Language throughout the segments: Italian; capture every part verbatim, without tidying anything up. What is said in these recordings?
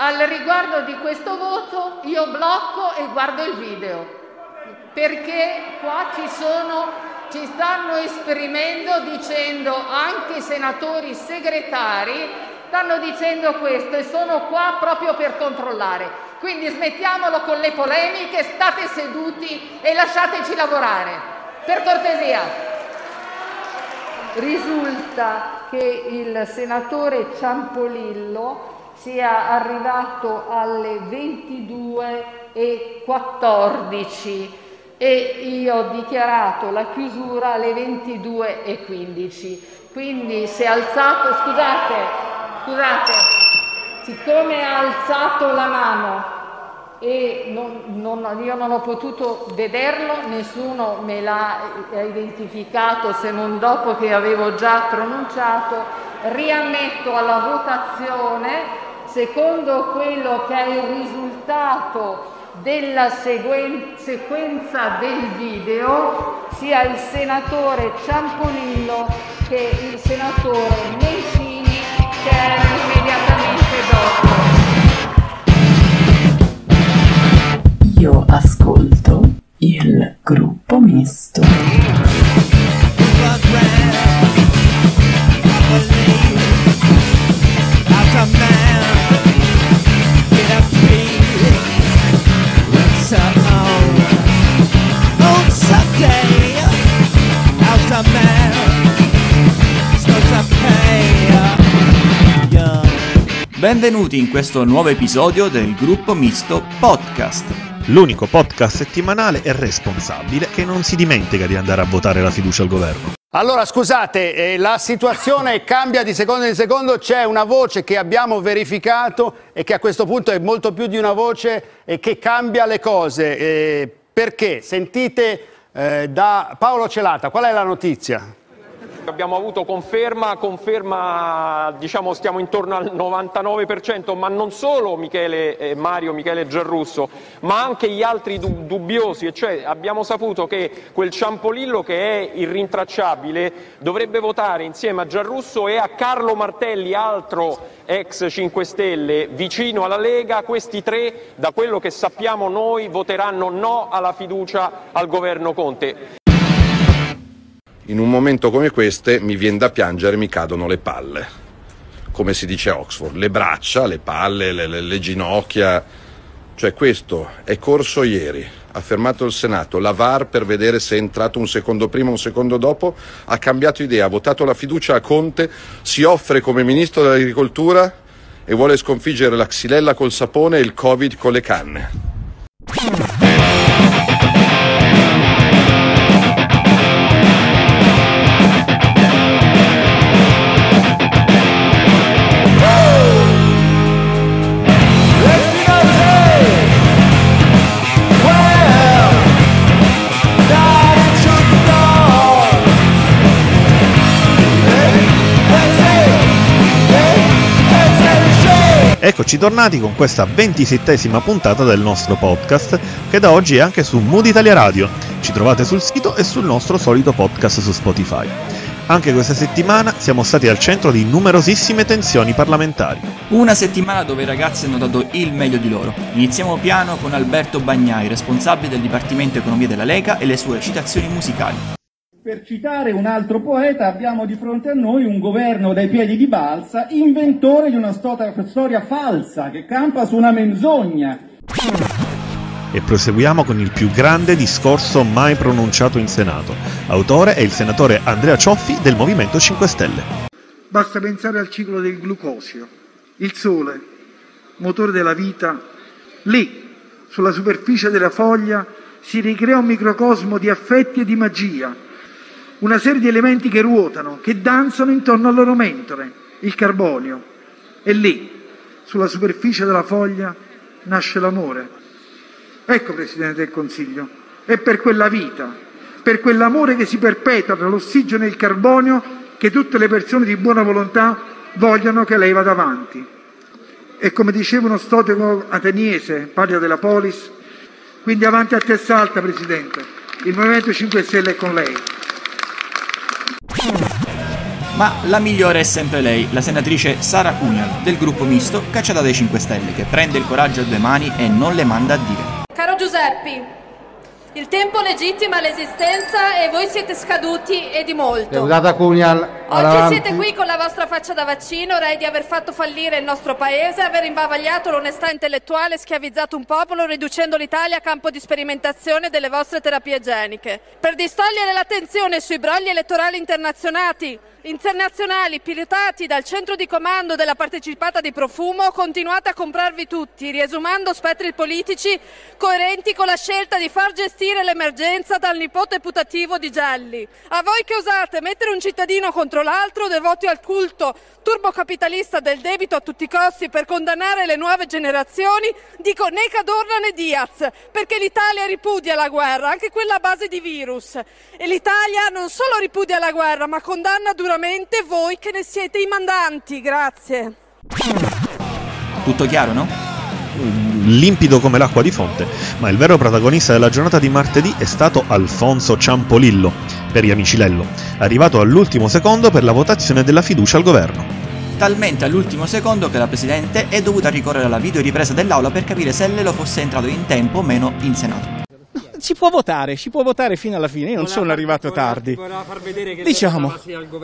al riguardo di questo voto io blocco e guardo il video, perché qua ci sono, ci stanno esprimendo, dicendo anche i senatori segretari, stanno dicendo questo e sono qua proprio per controllare. Quindi smettiamolo con le polemiche, state seduti e lasciateci lavorare, per cortesia. Risulta che il senatore Ciampolillo sia arrivato alle ventidue e quattordici e io ho dichiarato la chiusura alle ventidue e quindici. Quindi si è alzato, scusate, scusate, siccome ha alzato la mano e non, non, io non ho potuto vederlo, nessuno me l'ha identificato se non dopo che avevo già pronunciato, riammetto alla votazione, secondo quello che è il risultato della seguen- sequenza del video, sia il senatore Ciampolillo che il senatore Nencini, che erano immediatamente dopo. Io ascolto il gruppo misto. Benvenuti in questo nuovo episodio del Gruppo Misto Podcast. L'unico podcast settimanale e responsabile che non si dimentica di andare a votare la fiducia al governo. Allora, scusate, eh, la situazione cambia di secondo in secondo, c'è una voce che abbiamo verificato e che a questo punto è molto più di una voce e che cambia le cose. Eh, perché? Sentite eh, da Paolo Celata, qual è la notizia? Abbiamo avuto conferma, conferma, diciamo stiamo intorno al novantanove per cento, ma non solo Michele eh, Mario Michele Giarrusso, ma anche gli altri dub- dubbiosi, e cioè abbiamo saputo che quel Ciampolillo che è irrintracciabile dovrebbe votare insieme a Giarrusso e a Carlo Martelli, altro ex cinque Stelle vicino alla Lega. Questi tre, da quello che sappiamo noi, voteranno no alla fiducia al governo Conte. In un momento come questo mi viene da piangere, mi cadono le palle, come si dice a Oxford, le braccia, le palle, le, le, le ginocchia. Cioè questo è corso ieri, ha fermato il Senato, la V A R per vedere se è entrato un secondo prima o un secondo dopo, ha cambiato idea, ha votato la fiducia a Conte, si offre come ministro dell'agricoltura e vuole sconfiggere la xylella col sapone e il Covid con le canne. Eccoci tornati con questa ventisettesima puntata del nostro podcast, che da oggi è anche su Mood Italia Radio. Ci trovate sul sito e sul nostro solito podcast su Spotify. Anche questa settimana siamo stati al centro di numerosissime tensioni parlamentari. Una settimana dove i ragazzi hanno dato il meglio di loro. Iniziamo piano con Alberto Bagnai, responsabile del Dipartimento Economia della Lega, e le sue citazioni musicali. Per citare un altro poeta, abbiamo di fronte a noi un governo dai piedi di balsa, inventore di una storia falsa che campa su una menzogna. E proseguiamo con il più grande discorso mai pronunciato in Senato. Autore è il senatore Andrea Cioffi del Movimento cinque Stelle. Basta pensare al ciclo del glucosio. Il sole, motore della vita, lì, sulla superficie della foglia, si ricrea un microcosmo di affetti e di magia. Una serie di elementi che ruotano, che danzano intorno al loro mentore, il carbonio. E lì, sulla superficie della foglia, nasce l'amore. Ecco, Presidente del Consiglio, è per quella vita, per quell'amore che si perpetua tra l'ossigeno e il carbonio, che tutte le persone di buona volontà vogliono che lei vada avanti. E come diceva uno storico ateniese, Patria della Polis, quindi avanti a testa alta, Presidente, il Movimento cinque Stelle è con lei. Ma la migliore è sempre lei, la senatrice Sara Cunial, del gruppo misto, cacciata dai cinque Stelle, che prende il coraggio a due mani e non le manda a dire. Caro Giuseppi, il tempo legittima l'esistenza e voi siete scaduti e di molto. Deputata Cunial, oggi avanti. siete qui con la vostra faccia da vaccino, rei di aver fatto fallire il nostro paese, aver imbavagliato l'onestà intellettuale, schiavizzato un popolo, riducendo l'Italia a campo di sperimentazione delle vostre terapie igieniche. Per distogliere l'attenzione sui brogli elettorali internazionali, internazionali pilotati dal centro di comando della partecipata di Profumo, continuate a comprarvi tutti, riesumando spettri politici coerenti con la scelta di far gestire l'emergenza dal nipote putativo di Gelli. A voi che osate mettere un cittadino contro l'altro, devoti al culto turbocapitalista del debito a tutti i costi per condannare le nuove generazioni, dico né Cadorna né Diaz, perché l'Italia ripudia la guerra, anche quella a base di virus. E l'Italia non solo ripudia la guerra, ma condanna duramente voi che ne siete i mandanti. Grazie. Tutto chiaro, no? Limpido come l'acqua di fonte, ma il vero protagonista della giornata di martedì è stato Alfonso Ciampolillo, per gli amici Lello, arrivato all'ultimo secondo per la votazione della fiducia al governo. Talmente all'ultimo secondo che la Presidente è dovuta ricorrere alla videoripresa dell'Aula per capire se Lello fosse entrato in tempo o meno in Senato. Si può votare, si può votare fino alla fine, io non sono arrivato tardi. Diciamo.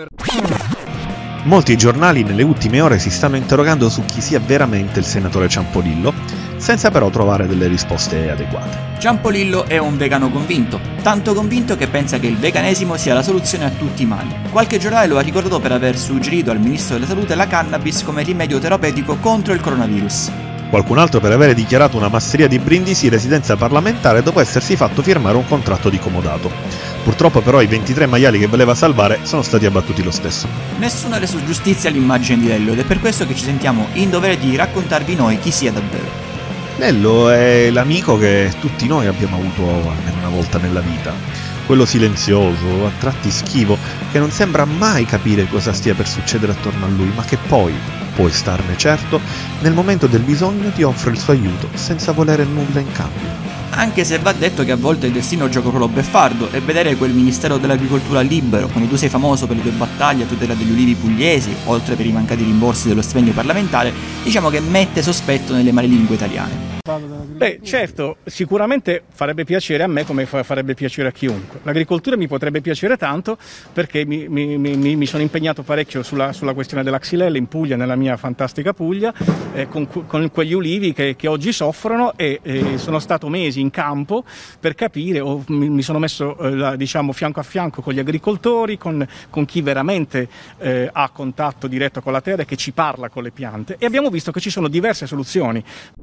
Molti giornali nelle ultime ore si stanno interrogando su chi sia veramente il senatore Ciampolillo, senza però trovare delle risposte adeguate. Ciampolillo è un vegano convinto, tanto convinto che pensa che il veganesimo sia la soluzione a tutti i mali. Qualche giornale lo ha ricordato per aver suggerito al ministro della Salute la cannabis come rimedio terapeutico contro il coronavirus. Qualcun altro per avere dichiarato una masseria di Brindisi residenza parlamentare dopo essersi fatto firmare un contratto di comodato. Purtroppo però i ventitré maiali che voleva salvare sono stati abbattuti lo stesso. Nessuno ha reso giustizia all'immagine di Lello ed è per questo che ci sentiamo in dovere di raccontarvi noi chi sia davvero. Lello è l'amico che tutti noi abbiamo avuto almeno una volta nella vita. Quello silenzioso, a tratti schivo, che non sembra mai capire cosa stia per succedere attorno a lui, ma che poi, puoi starne certo, nel momento del bisogno ti offre il suo aiuto, senza volere nulla in cambio. Anche se va detto che a volte il destino gioca un ruolo beffardo e vedere quel Ministero dell'Agricoltura libero, quando tu sei famoso per le tue battaglie a tutela degli ulivi pugliesi, oltre per i mancati rimborsi dello stipendio parlamentare, diciamo che mette sospetto nelle malelingue italiane. Beh, certo, sicuramente farebbe piacere a me come fa- farebbe piacere a chiunque. L'agricoltura mi potrebbe piacere tanto perché mi, mi, mi, mi sono impegnato parecchio sulla, sulla questione della xylella in Puglia, nella mia fantastica Puglia, eh, con, con quegli ulivi che, che oggi soffrono e eh, sono stato mesi in campo per capire, o mi, mi sono messo eh, la, diciamo fianco a fianco con gli agricoltori, con, con chi veramente eh, ha contatto diretto con la terra e che ci parla con le piante e abbiamo visto che ci sono diverse soluzioni.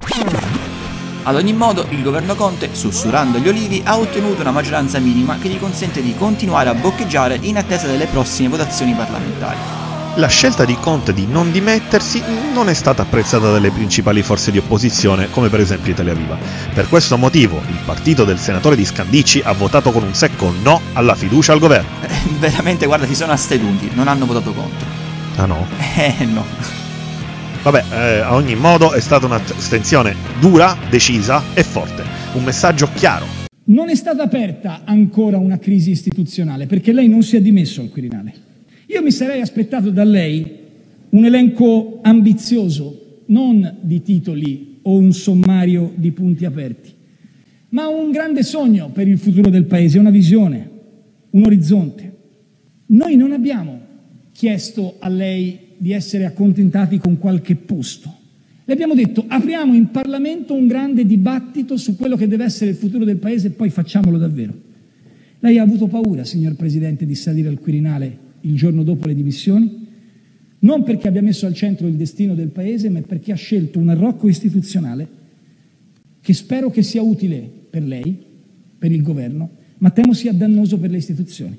Ad ogni modo, il governo Conte, sussurrando gli olivi, ha ottenuto una maggioranza minima che gli consente di continuare a boccheggiare in attesa delle prossime votazioni parlamentari. La scelta di Conte di non dimettersi non è stata apprezzata dalle principali forze di opposizione, come per esempio Italia Viva. Per questo motivo, il partito del senatore di Scandicci ha votato con un secco no alla fiducia al governo. Eh, veramente, guarda, si sono astenuti, non hanno votato contro. Ah no? Eh no. Vabbè, eh, a ogni modo è stata un'astensione dura, decisa e forte. Un messaggio chiaro. Non è stata aperta ancora una crisi istituzionale perché lei non si è dimesso al Quirinale. Io mi sarei aspettato da lei un elenco ambizioso, non di titoli o un sommario di punti aperti, ma un grande sogno per il futuro del Paese, una visione, un orizzonte. Noi non abbiamo chiesto a lei di essere accontentati con qualche posto. Le abbiamo detto apriamo in Parlamento un grande dibattito su quello che deve essere il futuro del Paese e poi facciamolo davvero. Lei ha avuto paura, signor Presidente, di salire al Quirinale il giorno dopo le dimissioni, non perché abbia messo al centro il destino del Paese, ma perché ha scelto un arrocco istituzionale che spero che sia utile per lei, per il governo, ma temo sia dannoso per le istituzioni.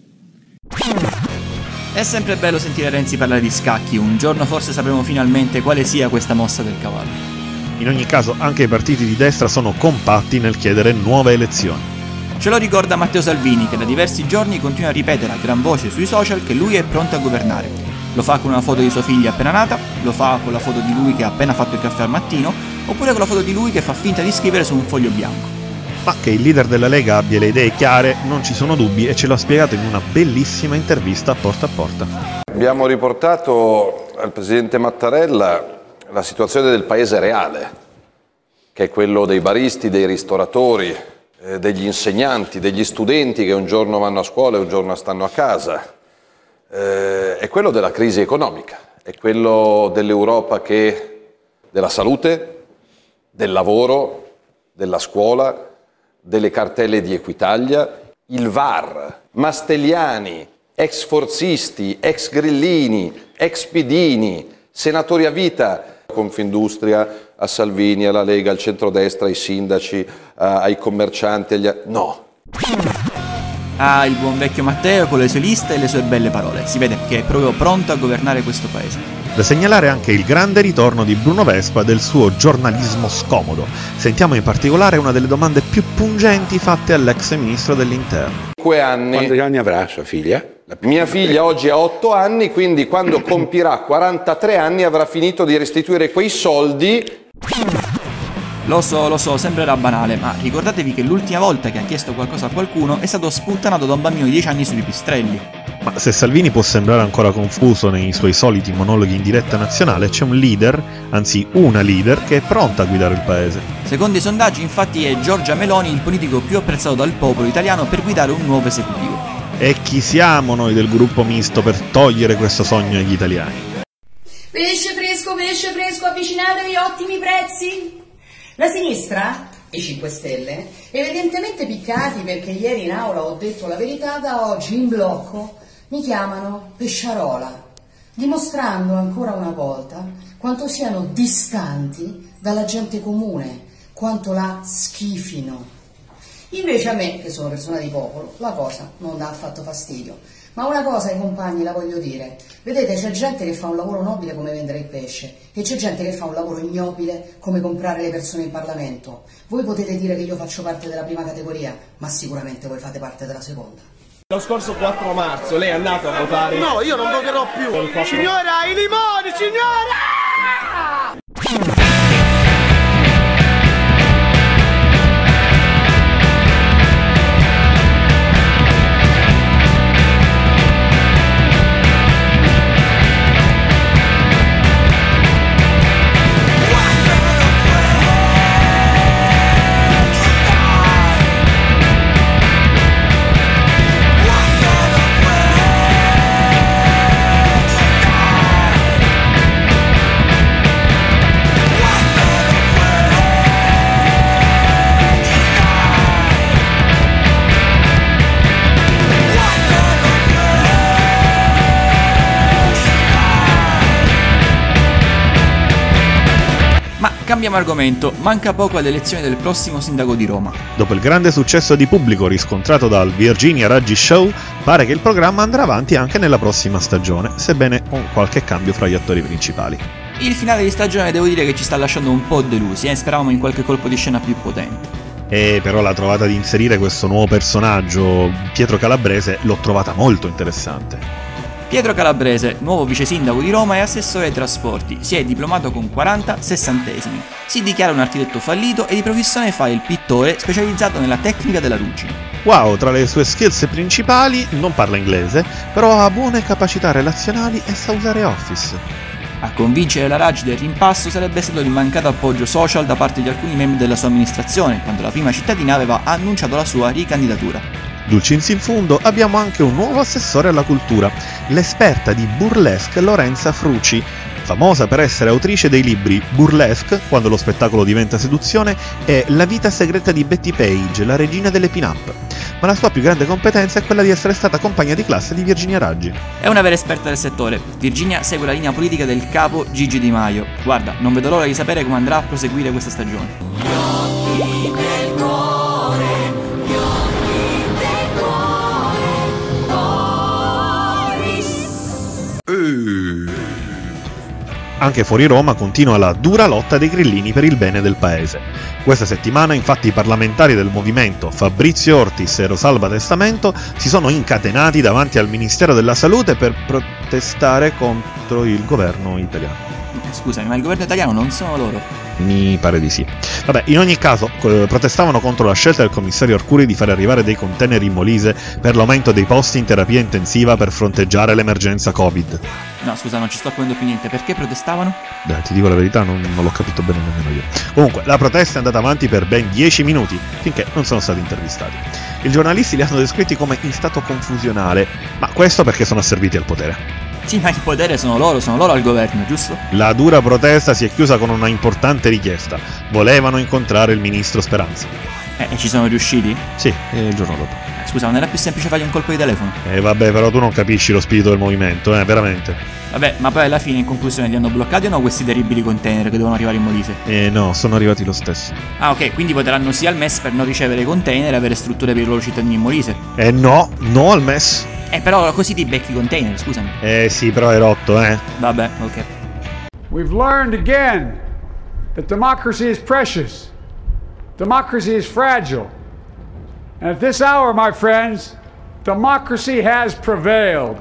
È sempre bello sentire Renzi parlare di scacchi, un giorno forse sapremo finalmente quale sia questa mossa del cavallo. In ogni caso, anche i partiti di destra sono compatti nel chiedere nuove elezioni. Ce lo ricorda Matteo Salvini, che da diversi giorni continua a ripetere a gran voce sui social che lui è pronto a governare. Lo fa con una foto di sua figlia appena nata, lo fa con la foto di lui che ha appena fatto il caffè al mattino, oppure con la foto di lui che fa finta di scrivere su un foglio bianco. Ma che il leader della Lega abbia le idee chiare non ci sono dubbi e ce l'ha spiegato in una bellissima intervista a Porta a Porta. Abbiamo riportato al Presidente Mattarella la situazione del paese reale, che è quello dei baristi, dei ristoratori, eh, degli insegnanti, degli studenti che un giorno vanno a scuola e un giorno stanno a casa. Eh, è quello della crisi economica, è quello dell'Europa che della salute, del lavoro, della scuola, delle cartelle di Equitalia, il V A R, Mastelliani, ex forzisti, ex grillini, ex pidini, senatori a vita, Confindustria, a Salvini, alla Lega, al centrodestra, ai sindaci, ai commercianti, agli... no. Ah, il buon vecchio Matteo con le sue liste e le sue belle parole. Si vede che è proprio pronto a governare questo paese. Da segnalare anche il grande ritorno di Bruno Vespa del suo giornalismo scomodo. Sentiamo in particolare una delle domande più pungenti fatte all'ex ministro dell'Interno. Cinque anni. Quanti anni avrà sua figlia? La mia figlia oggi ha otto anni, quindi quando compirà quarantatré anni avrà finito di restituire quei soldi. Lo so, lo so, sembrerà banale, ma ricordatevi che l'ultima volta che ha chiesto qualcosa a qualcuno è stato sputtanato da un bambino di dieci anni sui pipistrelli. Ma se Salvini può sembrare ancora confuso nei suoi soliti monologhi in diretta nazionale, c'è un leader, anzi una leader, che è pronta a guidare il paese. Secondo i sondaggi, infatti, è Giorgia Meloni il politico più apprezzato dal popolo italiano per guidare un nuovo esecutivo. E chi siamo noi del gruppo misto per togliere questo sogno agli italiani? Pesce fresco, pesce fresco, avvicinatevi, ottimi prezzi! La sinistra, i cinque Stelle, evidentemente piccati perché ieri in aula ho detto la verità, da oggi in blocco mi chiamano pesciarola, dimostrando ancora una volta quanto siano distanti dalla gente comune, quanto la schifino. Invece a me, che sono persona di popolo, la cosa non dà affatto fastidio. Ma una cosa ai compagni la voglio dire: vedete, c'è gente che fa un lavoro nobile come vendere il pesce e c'è gente che fa un lavoro ignobile come comprare le persone in Parlamento. Voi potete dire che io faccio parte della prima categoria, ma sicuramente voi fate parte della seconda. Lo scorso quattro marzo lei è andato a votare? No, io non voterò più. Signora, i limoni, signora! Cambiamo argomento, manca poco alle elezioni del prossimo sindaco di Roma. Dopo il grande successo di pubblico riscontrato dal Virginia Raggi Show, pare che il programma andrà avanti anche nella prossima stagione, sebbene con qualche cambio fra gli attori principali. Il finale di stagione devo dire che ci sta lasciando un po' delusi, eh? Speravamo in qualche colpo di scena più potente. E però la trovata di inserire questo nuovo personaggio, Pietro Calabrese, l'ho trovata molto interessante. Pietro Calabrese, nuovo vice sindaco di Roma e assessore ai trasporti, si è diplomato con quaranta sessantesimi, si dichiara un architetto fallito e di professione fa il pittore specializzato nella tecnica della ruggine. Wow, tra le sue skills principali non parla inglese, però ha buone capacità relazionali e sa usare Office. A convincere la Raggi del rimpasto sarebbe stato il mancato appoggio social da parte di alcuni membri della sua amministrazione, quando la prima cittadina aveva annunciato la sua ricandidatura. Dulcis in fundo abbiamo anche un nuovo assessore alla cultura, l'esperta di burlesque Lorenza Fruci, famosa per essere autrice dei libri Burlesque, quando lo spettacolo diventa seduzione, e La vita segreta di Betty Page, la regina delle pin-up. Ma la sua più grande competenza è quella di essere stata compagna di classe di Virginia Raggi. È una vera esperta del settore. Virginia segue la linea politica del capo Gigi Di Maio. Guarda, non vedo l'ora di sapere come andrà a proseguire questa stagione. Gli occhi del cuore, gli occhi del cuore, Boris. Anche fuori Roma continua la dura lotta dei grillini per il bene del paese. Questa settimana infatti i parlamentari del movimento Fabrizio Ortis e Rosalba Testamento si sono incatenati davanti al Ministero della Salute per protestare contro il governo italiano. Scusami, ma il governo italiano non sono loro? Mi pare di sì. Vabbè, in ogni caso, eh, protestavano contro la scelta del commissario Arcuri di fare arrivare dei container in Molise per l'aumento dei posti in terapia intensiva per fronteggiare l'emergenza Covid. No, scusa, non ci sto capendo più niente. Perché protestavano? Beh, ti dico la verità, non, non l'ho capito bene nemmeno io. Comunque, la protesta è andata avanti per ben dieci minuti, finché non sono stati intervistati. I giornalisti li hanno descritti come in stato confusionale, ma questo perché sono asserviti al potere. Sì, ma il potere sono loro, sono loro al governo, giusto? La dura protesta si è chiusa con una importante richiesta. Volevano incontrare il ministro Speranza. Eh, e ci sono riusciti? Sì, il giorno dopo. Eh, scusa, non era più semplice fargli un colpo di telefono? Eh vabbè, però tu non capisci lo spirito del movimento, eh, veramente. Vabbè, ma poi alla fine, in conclusione, li hanno bloccati o no questi terribili container che devono arrivare in Molise? Eh no, sono arrivati lo stesso. Ah, ok, quindi voteranno sì al M E S per non ricevere i container e avere strutture per i loro cittadini in Molise? Eh no, no al M E S. Eh, però così ti becchi i container, scusami. Eh sì, però è rotto, eh. Vabbè, ok. We've learned again that democracy is precious. Democracy is fragile. And at this hour, my friends, democracy has prevailed.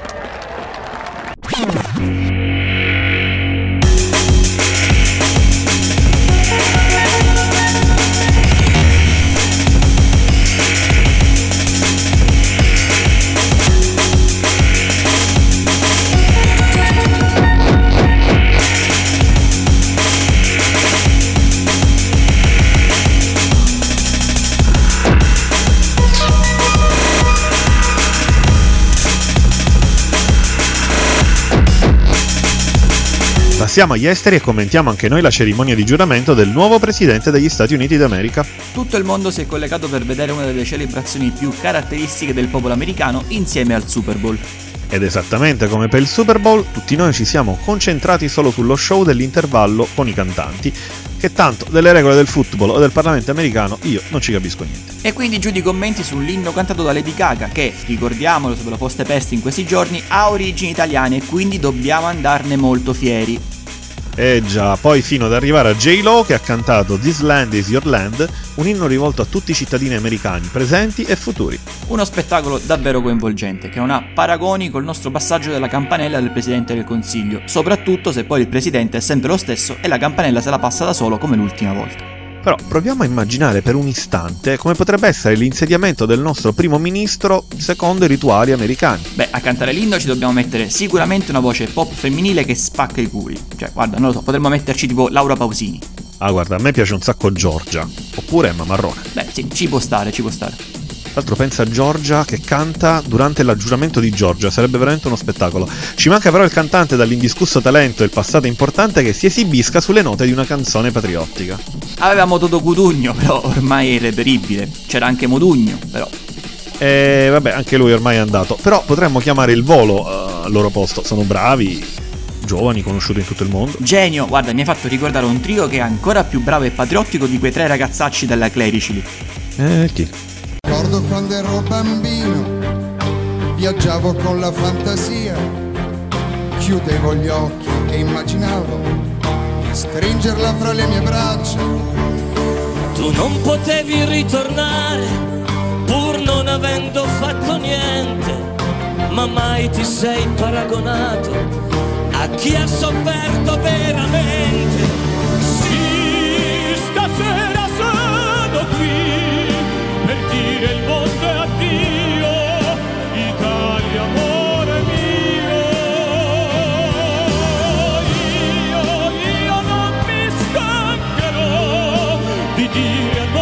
Passiamo agli esteri e commentiamo anche noi la cerimonia di giuramento del nuovo presidente degli Stati Uniti d'America. Tutto il mondo si è collegato per vedere una delle celebrazioni più caratteristiche del popolo americano insieme al Super Bowl. Ed esattamente come per il Super Bowl, tutti noi ci siamo concentrati solo sullo show dell'intervallo con i cantanti, che tanto delle regole del football o del Parlamento americano io non ci capisco niente. E quindi giù di commenti sull'inno cantato da Lady Gaga che, ricordiamolo se ve lo foste persi in questi giorni, ha origini italiane e quindi dobbiamo andarne molto fieri. Eh già, poi fino ad arrivare a J-Lo che ha cantato This Land is Your Land, un inno rivolto a tutti i cittadini americani, presenti e futuri. Uno spettacolo davvero coinvolgente, che non ha paragoni col nostro passaggio della campanella del Presidente del Consiglio, soprattutto se poi il Presidente è sempre lo stesso e la campanella se la passa da solo come l'ultima volta. Però proviamo a immaginare per un istante come potrebbe essere l'insediamento del nostro primo ministro secondo i rituali americani. Beh, a cantare l'inno ci dobbiamo mettere sicuramente una voce pop femminile che spacca i culi. Cioè, guarda, non lo so, potremmo metterci tipo Laura Pausini. Ah, guarda, a me piace un sacco Giorgia, oppure Emma Marrone. Beh, sì, ci può stare, ci può stare. Tra l'altro pensa a Giorgia che canta durante l'aggiuramento di Giorgia, sarebbe veramente uno spettacolo. Ci manca però il cantante dall'indiscusso talento e il passato importante che si esibisca sulle note di una canzone patriottica. Avevamo Toto Cutugno, però ormai è irreperibile. C'era anche Modugno, però. E vabbè, anche lui ormai è andato. Però potremmo chiamare il Volo uh, al loro posto. Sono bravi, giovani, conosciuti in tutto il mondo. Genio, guarda, mi hai fatto ricordare un trio che è ancora più bravo e patriottico di quei tre ragazzacci della Clericili. Eh, chi? Ricordo quando ero bambino, viaggiavo con la fantasia, chiudevo gli occhi e immaginavo di stringerla fra le mie braccia. Tu non potevi ritornare, pur non avendo fatto niente, ma mai ti sei paragonato a chi ha sofferto veramente. Sì, stasera sono qui per dire il mondo è addio, Italia amore mio. Io, io non mi stancherò di dire